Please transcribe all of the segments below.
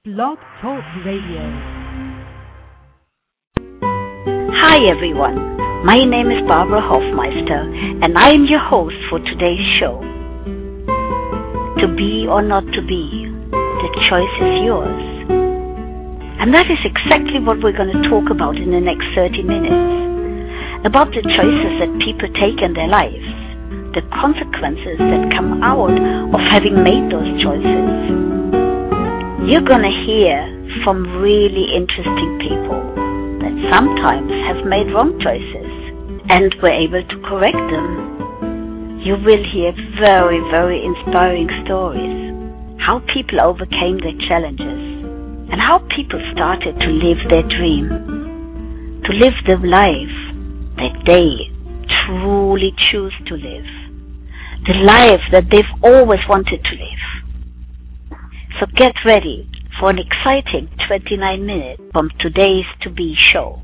Blog Talk Radio. Hi everyone, my name is Barbara Hofmeister and I am your host for today's show. To be or not to be, the choice is yours. And that is exactly what we're going to talk about in the next 30 minutes. About the choices that people take in their lives, the consequences that come out of having made those choices. You're going to hear from really interesting people that sometimes have made wrong choices and were able to correct them. You will hear very, very inspiring stories, how people overcame their challenges and how people started to live their dream, to live the life that they truly choose to live, the life that they've always wanted to live. So get ready for an exciting 29 minutes from today's To Be show.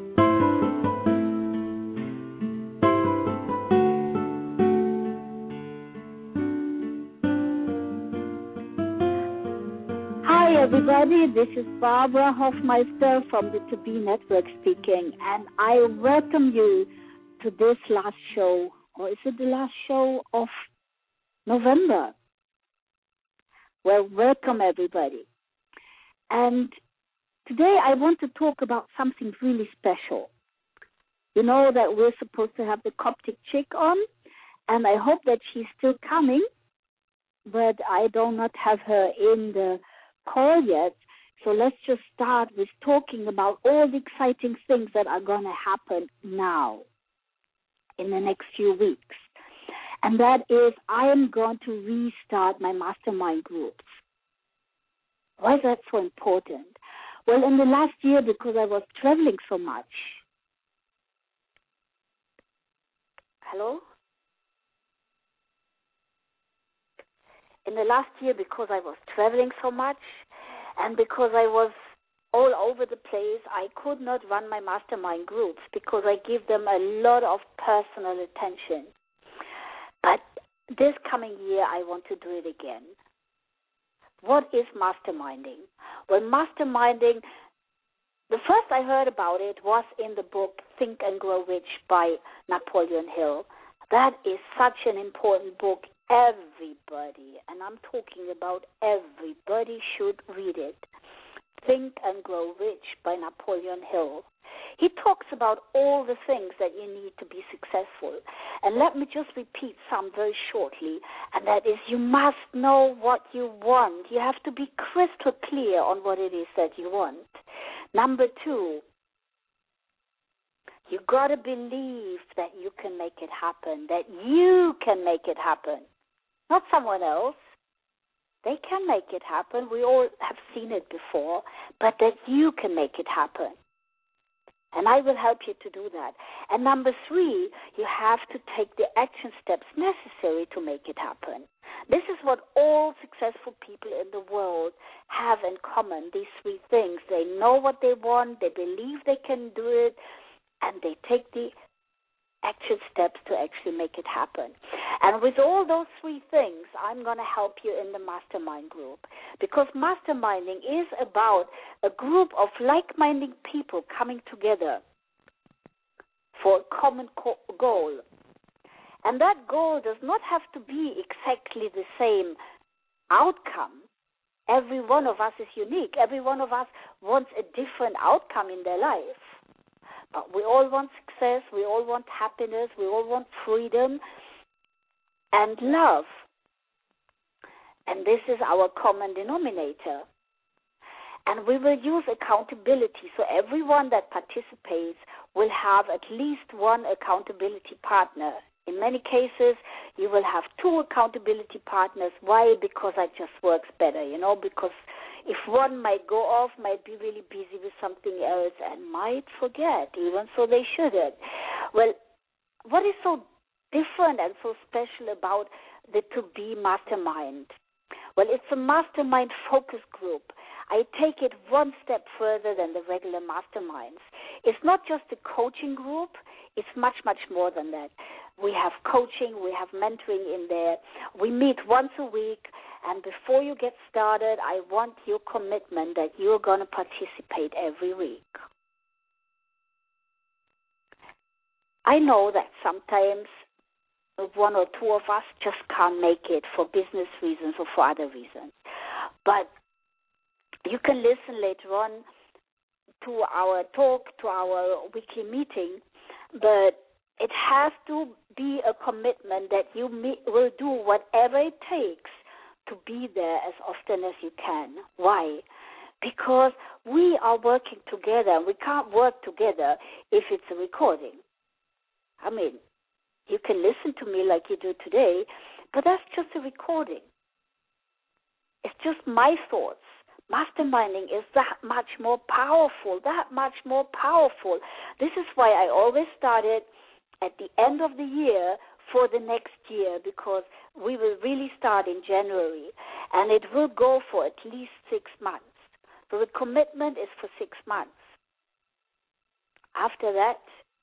Hi everybody, this is Barbara Hofmeister from the To Be Network speaking, and I welcome you to this last show, or is it the last show of November? Well, welcome everybody. And today I want to talk about something really special. You know that we're supposed to have the Coptic chick on, and I hope that she's still coming, but I do not have her in the call yet. So let's just start with talking about all the exciting things that are going to happen now in the next few weeks. And that is, I am going to restart my mastermind groups. Why is that so important? Well, in the last year, because I was traveling so much. Hello? In the last year, because I was traveling so much and because I was all over the place, I could not run my mastermind groups because I give them a lot of personal attention. But this coming year, I want to do it again. What is masterminding? Well, masterminding, the first I heard about it was in the book Think and Grow Rich by Napoleon Hill. That is such an important book. Everybody, and I'm talking about everybody, should read it. Think and Grow Rich by Napoleon Hill. He talks about all the things that you need to be successful. And let me just repeat some very shortly, and that is, you must know what you want. You have to be crystal clear on what it is that you want. Number 2, you got to believe that you can make it happen, that you can make it happen, not someone else. They can make it happen. We all have seen it before, but that you can make it happen. And I will help you to do that. And number 3, you have to take the action steps necessary to make it happen. This is what all successful people in the world have in common, these 3 things. They know what they want, they believe they can do it, and they take the action steps to actually make it happen. And with all those 3 things, I'm going to help you in the mastermind group, because masterminding is about a group of like-minded people coming together for a common goal. And that goal does not have to be exactly the same outcome. Every one of us is unique. Every one of us wants a different outcome in their life. But we all want success, we all want happiness, we all want freedom and love. And this is our common denominator. And we will use accountability. So everyone that participates will have at least one accountability partner. In many cases, you will have 2 accountability partners. Why? Because that just works better, because if one might go off, might be really busy with something else and might forget, even so they shouldn't. Well, what is so different and so special about the To Be Mastermind? Well, it's a mastermind focus group. I take it one step further than the regular masterminds. It's not just a coaching group. It's much, much more than that. We have coaching. We have mentoring in there. We meet once a week. And before you get started, I want your commitment that you're going to participate every week. I know that sometimes one or two of us just can't make it for business reasons or for other reasons. But you can listen later on to our talk, to our weekly meeting, but it has to be a commitment that you will do whatever it takes to be there as often as you can. Why? Because we are working together. We can't work together if it's a recording. I mean, you can listen to me like you do today, but that's just a recording. It's just my thoughts. Masterminding is that much more powerful, This is why I always started at the end of the year for the next year, because we will really start in January, and it will go for at least 6 months. So the commitment is for 6 months. After that,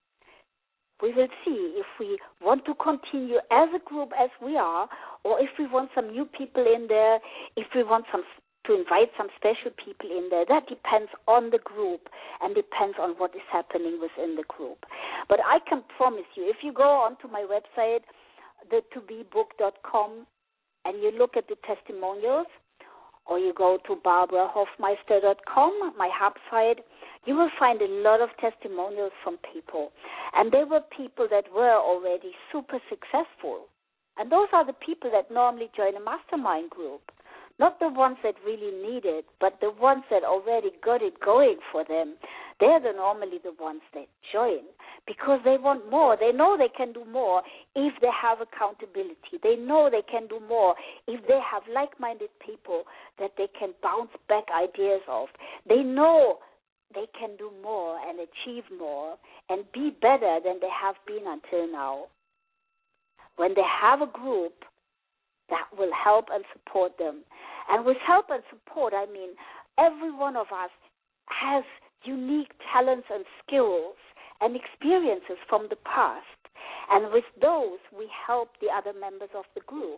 we will see if we want to continue as a group as we are, or if we want some new people in there, if we want to invite some special people in there. That depends on the group and depends on what is happening within the group. But I can promise you, if you go onto my website, the2bebook.com, and you look at the testimonials, or you go to barbarahofmeister.com, my hub site, you will find a lot of testimonials from people. And they were people that were already super successful. And those are the people that normally join a mastermind group. Not the ones that really need it, but the ones that already got it going for them. They're normally the ones that join because they want more. They know they can do more if they have accountability. They know they can do more if they have like-minded people that they can bounce back ideas off. They know they can do more and achieve more and be better than they have been until now. When they have a group that will help and support them. And with help and support, I mean every one of us has unique talents and skills and experiences from the past. And with those, we help the other members of the group.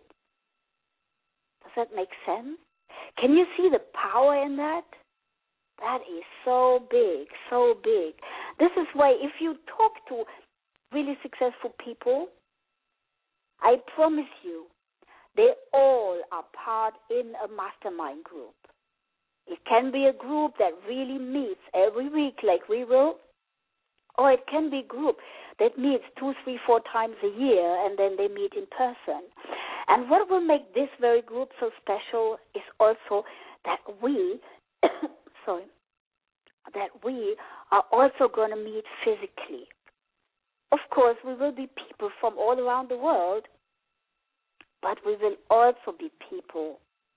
Does that make sense? Can you see the power in that? That is so big, so big. This is why if you talk to really successful people, I promise you, they all are part in a mastermind group. It can be a group that really meets every week like we will, or it can be a group that meets 2, 3, 4 times a year and then they meet in person. And what will make this very group so special is also that we are also going to meet physically. Of course, we will be people from all around the world, but we will also be people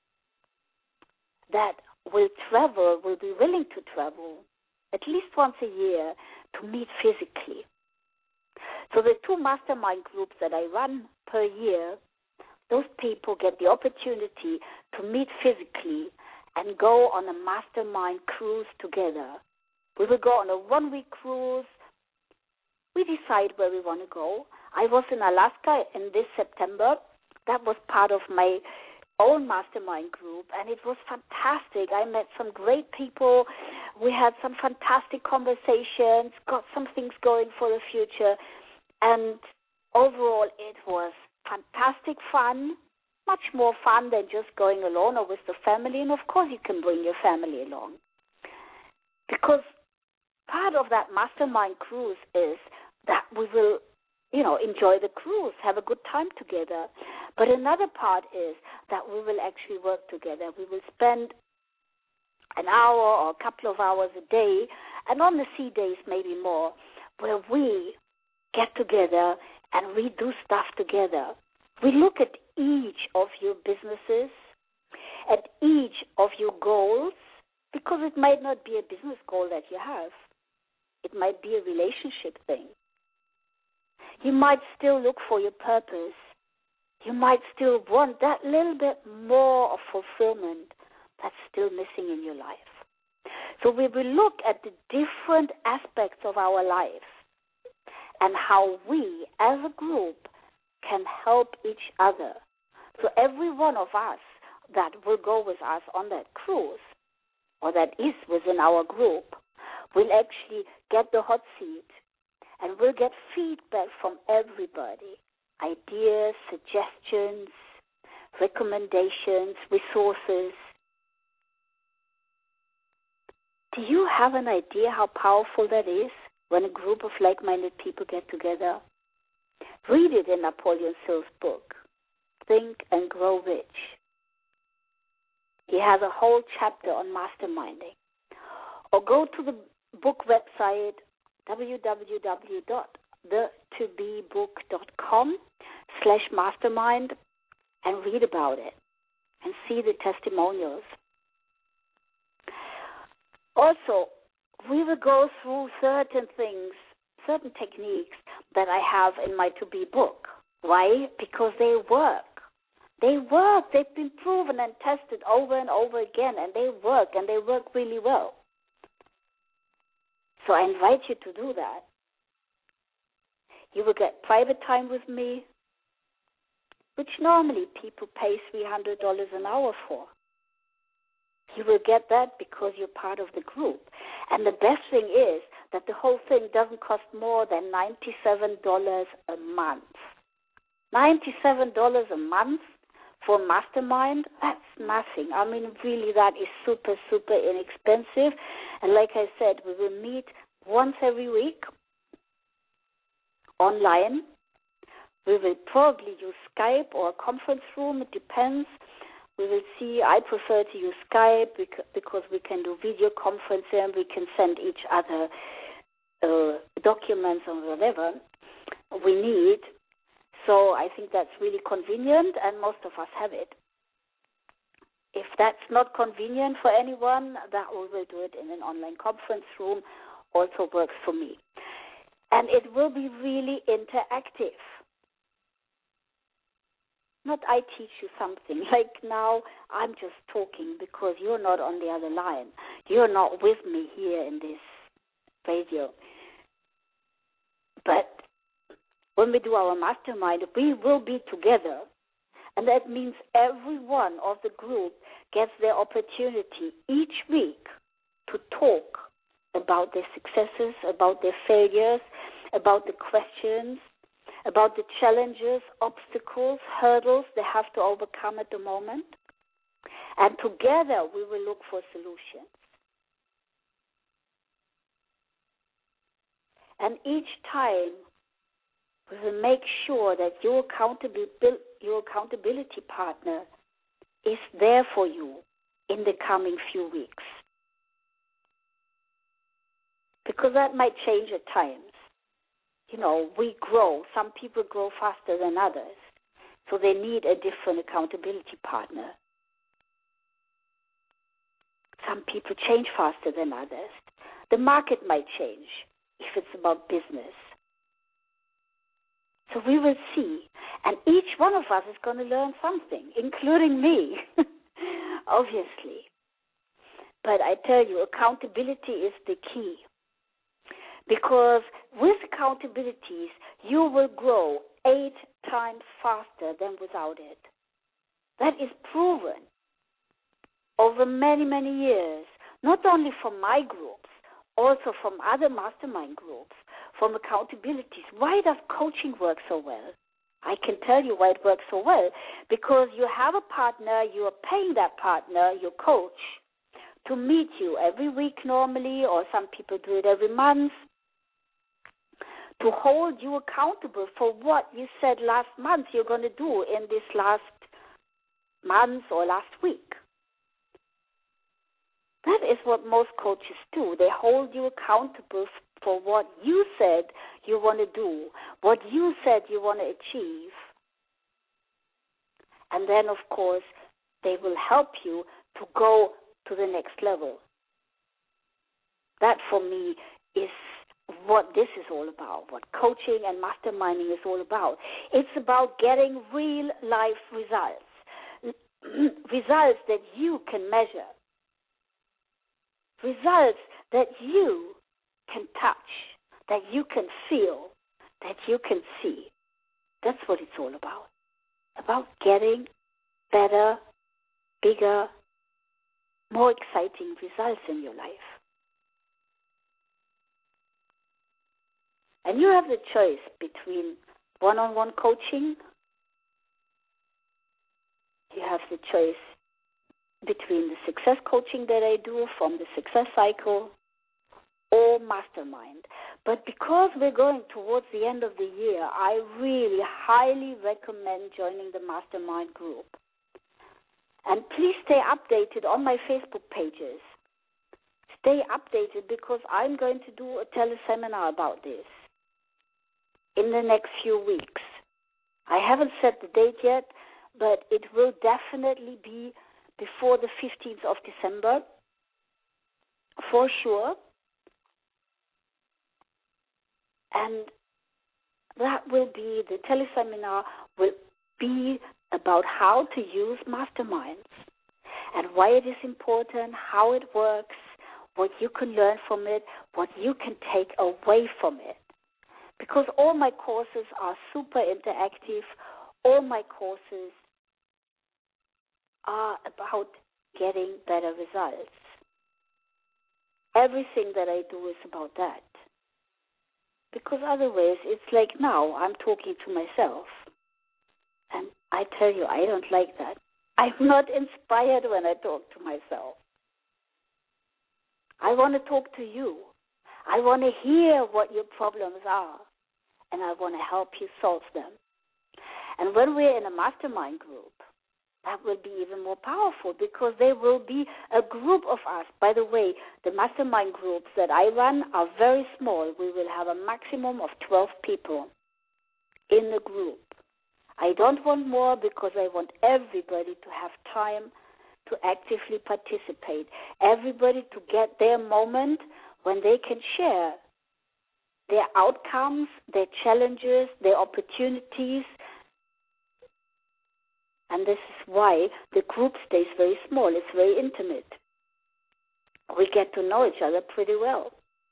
that will travel, will be willing to travel at least once a year to meet physically. So the 2 mastermind groups that I run per year, those people get the opportunity to meet physically and go on a mastermind cruise together. We will go on a 1-week cruise. We decide where we want to go. I was in Alaska in this September. That was part of my own mastermind group, and it was fantastic. I met some great people. We had some fantastic conversations, got some things going for the future, and overall it was fantastic fun, much more fun than just going alone or with the family, and of course you can bring your family along. Because part of that mastermind cruise is that we will enjoy the cruise, have a good time together. But another part is that we will actually work together. We will spend an hour or a couple of hours a day, and on the sea days maybe more, where we get together and we do stuff together. We look at each of your businesses, at each of your goals, because it might not be a business goal that you have. It might be a relationship thing. You might still look for your purpose. You might still want that little bit more of fulfillment that's still missing in your life. So we will look at the different aspects of our lives and how we, as a group, can help each other. So every one of us that will go with us on that cruise, or that is within our group, will actually get the hot seat and will get feedback from everybody, ideas, suggestions, recommendations, resources. Do you have an idea how powerful that is when a group of like-minded people get together? Read it in Napoleon Hill's book, Think and Grow Rich. He has a whole chapter on masterminding. Or go to the book website, www.thetobebook.com/mastermind, and read about it and see the testimonials. Also, we will go through certain things, certain techniques that I have in my To Be book. Why? Because they work. They work. They've been proven and tested over and over again, and they work really well. So I invite you to do that. You will get private time with me, which normally people pay $300 an hour for. You will get that because you're part of the group. And the best thing is that the whole thing doesn't cost more than $97 a month. $97 a month for Mastermind, that's nothing. I mean, really, that is super, super inexpensive. And like I said, we will meet once every week online. We will probably use Skype or a conference room. It depends. We will see. I prefer to use Skype because we can do video conferencing and we can send each other documents or whatever we need. So I think that's really convenient, and most of us have it. If that's not convenient for anyone, that we will do it in an online conference room. Also works for me. And it will be really interactive. Not I teach you something. Like now, I'm just talking because you're not on the other line. You're not with me here in this radio. But when we do our mastermind, we will be together. And that means every one of the group gets their opportunity each week to talk about their successes, about their failures, about the questions, about the challenges, obstacles, hurdles they have to overcome at the moment. And together we will look for solutions. And each time we will make sure that your accountability partner is there for you in the coming few weeks. Because that might change at times. You know, we grow. Some people grow faster than others. So they need a different accountability partner. Some people change faster than others. The market might change if it's about business. So we will see. And each one of us is going to learn something, including me, obviously. But I tell you, accountability is the key. Because with accountabilities, you will grow 8 times faster than without it. That is proven over many, many years, not only from my groups, also from other mastermind groups, from accountabilities. Why does coaching work so well? I can tell you why it works so well. Because you have a partner, you are paying that partner, your coach, to meet you every week normally, or some people do it every month, to hold you accountable for what you said last month you're going to do in this last month or last week. That is what most coaches do. They hold you accountable for what you said you want to do, what you said you want to achieve. And then, of course, they will help you to go to the next level. That, for me, is what this is all about, what coaching and masterminding is all about. It's about getting real life results, results that you can measure, results that you can touch, that you can feel, that you can see. That's what it's all about getting better, bigger, more exciting results in your life. And you have the choice between one-on-one coaching, you have the choice between the success coaching that I do from the Success Cycle, or mastermind. But because we're going towards the end of the year, I really highly recommend joining the mastermind group. And please stay updated on my Facebook pages. Stay updated because I'm going to do a teleseminar about this in the next few weeks. I haven't set the date yet, but it will definitely be before the 15th of December, for sure. And that will be, the teleseminar will be about how to use masterminds and why it is important, how it works, what you can learn from it, what you can take away from it. Because all my courses are super interactive. All my courses are about getting better results. Everything that I do is about that. Because otherwise, it's like now I'm talking to myself. And I tell you, I don't like that. I'm not inspired when I talk to myself. I want to talk to you. I want to hear what your problems are. And I want to help you solve them. And when we're in a mastermind group, that will be even more powerful because there will be a group of us. By the way, the mastermind groups that I run are very small. We will have a maximum of 12 people in the group. I don't want more because I want everybody to have time to actively participate, everybody to get their moment when they can share their outcomes, their challenges, their opportunities. And this is why the group stays very small. It's very intimate. We get to know each other pretty well.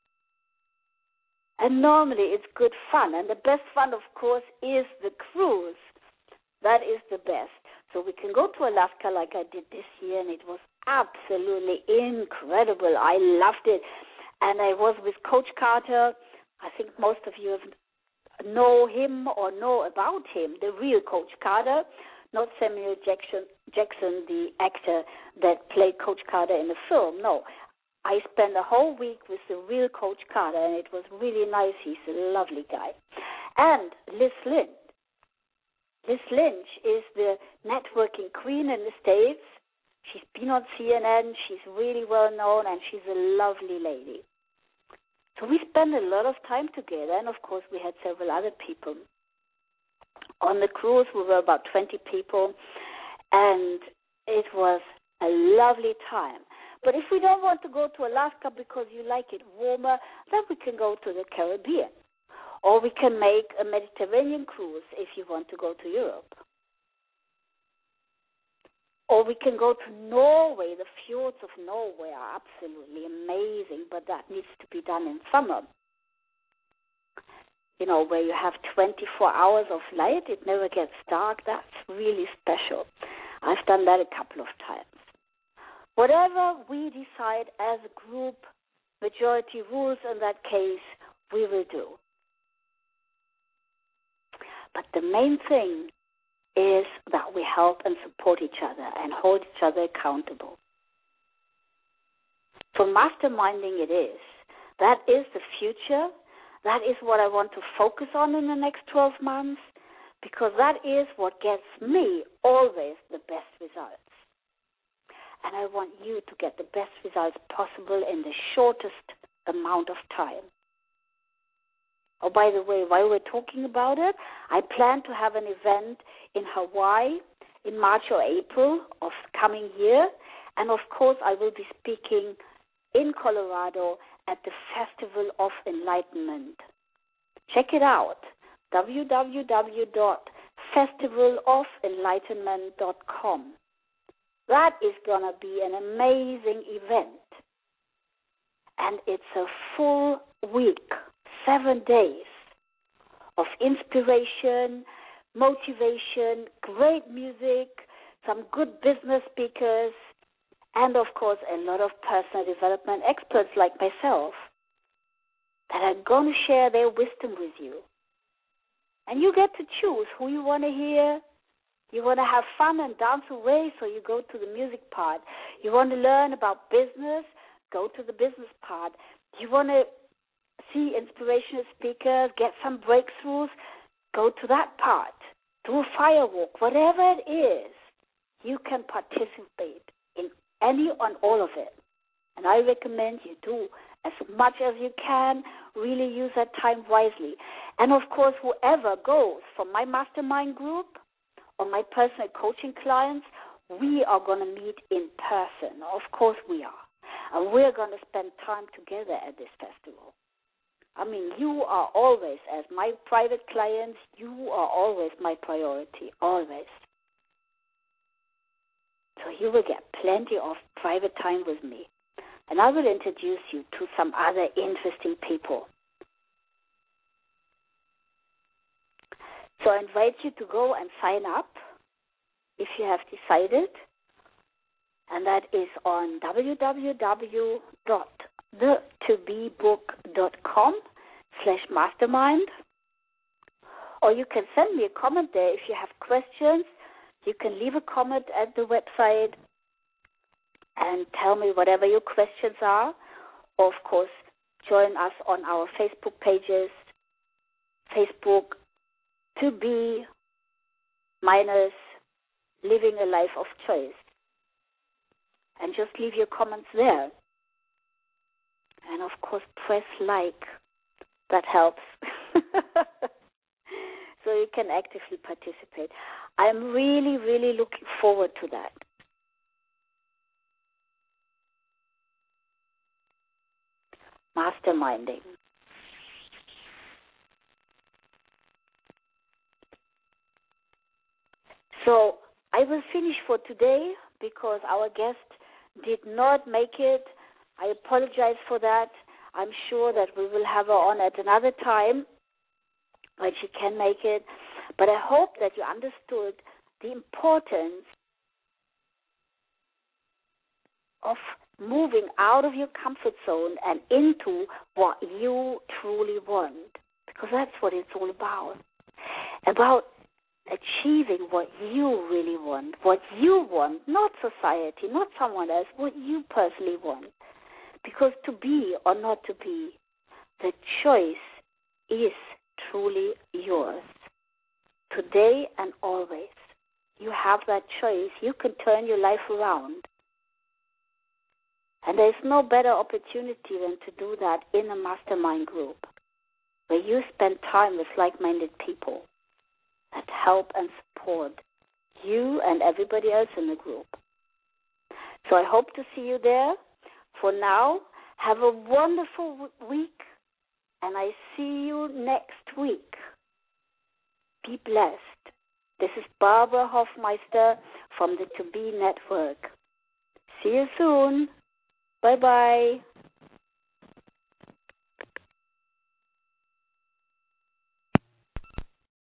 And normally it's good fun. And the best fun, of course, is the cruise. That is the best. So we can go to Alaska like I did this year, and it was absolutely incredible. I loved it. And I was with Coach Carter. I think most of you know him or know about him, the real Coach Carter, not Samuel Jackson, the actor that played Coach Carter in the film. No, I spent a whole week with the real Coach Carter, and it was really nice. He's a lovely guy. And Liz Lynch. Liz Lynch is the networking queen in the States. She's been on CNN. She's really well known, and she's a lovely lady. So we spent a lot of time together, and of course we had several other people. On the cruise, we were about 20 people, and it was a lovely time. But if we don't want to go to Alaska because you like it warmer, then we can go to the Caribbean. Or we can make a Mediterranean cruise if you want to go to Europe. Or we can go to Norway. The fjords of Norway are absolutely amazing, but that needs to be done in summer. You know, where you have 24 hours of light, it never gets dark. That's really special. I've done that a couple of times. Whatever we decide as a group, majority rules in that case, we will do. But the main thing is that we help and support each other and hold each other accountable. For masterminding it is. That is the future. That is what I want to focus on in the next 12 months because that is what gets me always the best results. And I want you to get the best results possible in the shortest amount of time. Oh, by the way, while we're talking about it, I plan to have an event in Hawaii in March or April of coming year. And, of course, I will be speaking in Colorado at the Festival of Enlightenment. Check it out, www.festivalofenlightenment.com. That is going to be an amazing event. And it's a full week, 7 days of inspiration, motivation, great music, some good business speakers, and of course a lot of personal development experts like myself that are going to share their wisdom with you. And you get to choose who you want to hear. You want to have fun and dance away, so you go to the music part. You want to learn about business, go to the business part. You want to see inspirational speakers, get some breakthroughs, go to that part. Do a firewalk, whatever it is, you can participate in any and all of it. And I recommend you do as much as you can, really use that time wisely. And of course, whoever goes from my mastermind group or my personal coaching clients, we are going to meet in person. Of course we are. And we're going to spend time together at this festival. I mean, you are always, as my private clients, you are always my priority, always. So you will get plenty of private time with me. And I will introduce you to some other interesting people. So I invite you to go and sign up if you have decided. And that is on www.thetobebook.com/mastermind. Or you can send me a comment there if you have questions. You can leave a comment at the website and tell me whatever your questions are. Or, of course, join us on our Facebook pages, Facebook to be living a life of choice. And just leave your comments there. And, of course, press like. That helps. So you can actively participate. I'm really, really looking forward to that. Masterminding. So I will finish for today because our guest did not make it. I apologize for that. I'm sure that we will have her on at another time when she can make it. But I hope that you understood the importance of moving out of your comfort zone and into what you truly want. Because that's what it's all about. About achieving what you really want. What you want, not society, not someone else, what you personally want. Because to be or not to be, the choice is truly yours. Today and always. You have that choice. You can turn your life around. And there's no better opportunity than to do that in a mastermind group where you spend time with like-minded people that help and support you and everybody else in the group. So I hope to see you there. For now, have a wonderful week, and I see you next week. Be blessed. This is Barbara Hofmeister from the To Be Network. See you soon. Bye-bye.